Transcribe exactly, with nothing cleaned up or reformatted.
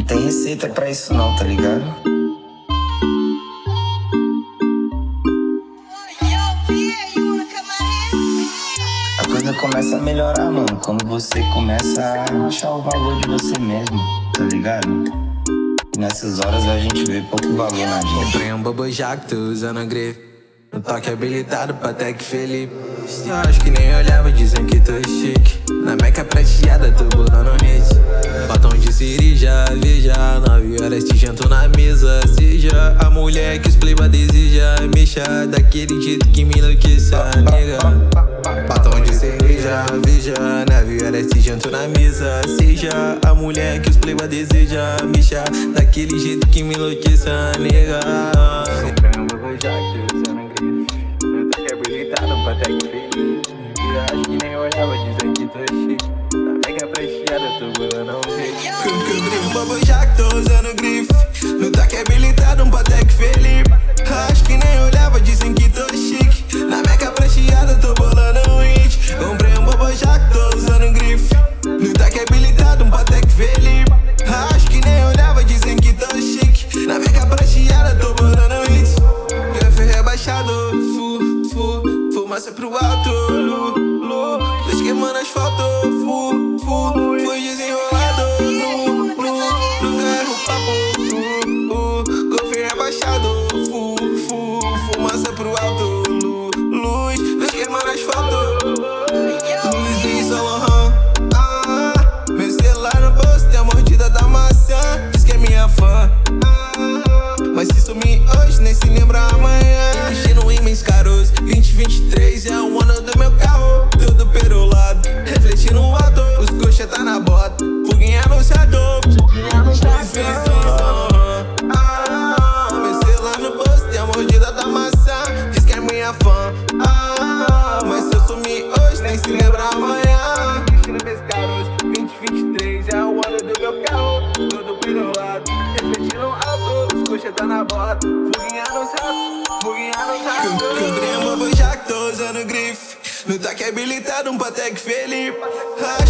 tem receita pra isso não, tá ligado? A coisa começa a melhorar, mano, quando você começa a achar o valor de você mesmo, tá ligado? E nessas horas a gente vê pouco valor na gente. Comprei um Bobo Jack, tô usando grife. No toque habilitado pra Tec Felipe. Eu acho que nem olhava, dizem que tô chique. Na meca prateada, tô botando hit. Batom de cereja, veja. Nove horas te janto na mesa. Seja a mulher que os playboy deseja. Mexa daquele jeito que me enlouquece, nega. Batom de cereja, veja. Nove horas te janto na mesa. Seja a mulher que os playboy deseja. Mexa daquele jeito que me enlouquece, nega. Comprei um Bobo Jack, tô usando grife. No toque habilitado pra Tec Felipe. Eu acho que nem olhava, dizem que tô chique. Na mega prateada, tô bolando um hit. Comprei um Bobo Jack, tô usando grife. No toque habilitado pra Tec Felipe. Acho que nem olhava, dizem que tô chique. Na mega prateada, tô bolando um hit. Comprei um Bobo Jack, tô usando grife. No toque habilitado pra Tec Felipe. Acho que nem olhava, dizem que tô chique. Na mega prateada, tô bolando um hit. Café rebaixado, fu, fu. Fumaça pro alto, lu, lu. Luz queimando asfalto, fu, fu. Foi desenrolado, lu, lu. Nunca erro o papo, uh, uh. Café rebaixado, fu, fu. Fumaça pro alto, lu, luz. Luz queimando asfalto. Luz em São Laurent, ah. Meu celular no bolso, tem a mordida da maçã. Diz que é minha fã, ah. Mas se sumir hoje, nem se lembra amanhã. Investindo em mens caros, vinte vinte e três é o ano do meu carro. Tudo perolado, refletindo o alto. Os coxa tá na bota, foguinho anunciador. Luz em São Laurent, ah. Meu celular no bolso, tem a mordida da maçã. Diz que é minha fã, ah. Mas se eu sumir hoje, nem se lembra amanhã. Investindo em mens caros, vinte vinte e três é o ano do meu carro. Tudo perolado, refletindo o alto. Os coxa tá na bota, foguinho anunciado, foguinho anunciado. Comprei um Bobo Jack, tô usando grife. No toque habilitado, um Patek Felipe.